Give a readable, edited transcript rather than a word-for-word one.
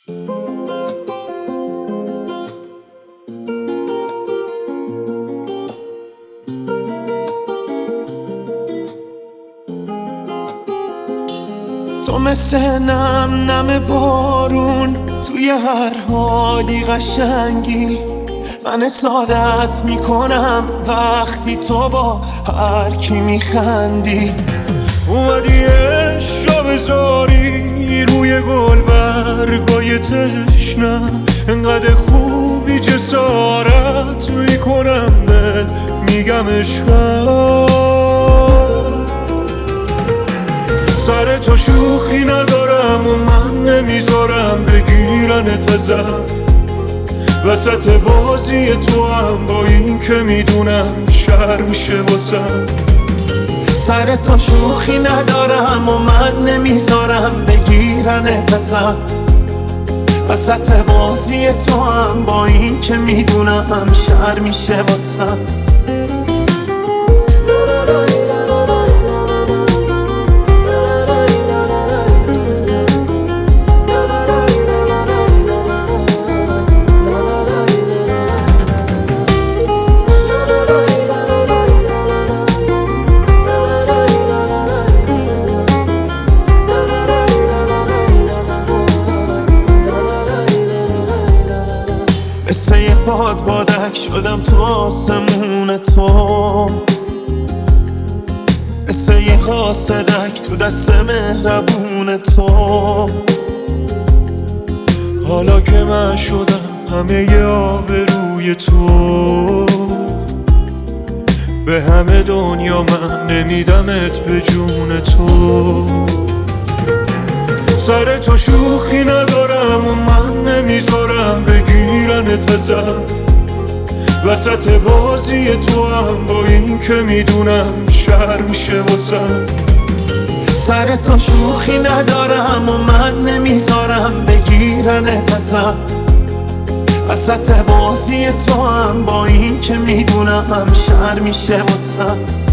تو مثل نم بارون توی هر حالی قشنگی، من حسادت میکنم وقتی تو با هر کی میخندی. اومدی عشق را بذاری روی گل برگای تشنم، انقدر خوبی جسارت میکنم به میگم عشقم. سر تو شوخی ندارم و من نمیذارم بگیرنت ازم، وسط بازی تو هم با این که میدونم شر میشه واسم. سر تو شوخی ندارم و من نمیذارم بگیرنت ازم، وسط بازی تو هم با این که میدونم شر میشه واسم. مثل یه بادک شدم تو آسمون تو، مثل یه حاسدک تو دست مهربون تو. حالا که من شدم همه ی آبروی تو، به همه دنیا من نمیدمت به جون تو. سر تو شوخی ندارم و من نمیذارم بگیرنت ازم، وسط بازی تو هم با این که میدونم شر میشه واسم. سر تو شوخی ندارم و من نمیذارم بگیرنت ازم، وسط بازی تو هم با این که میدونم شر میشه واسم.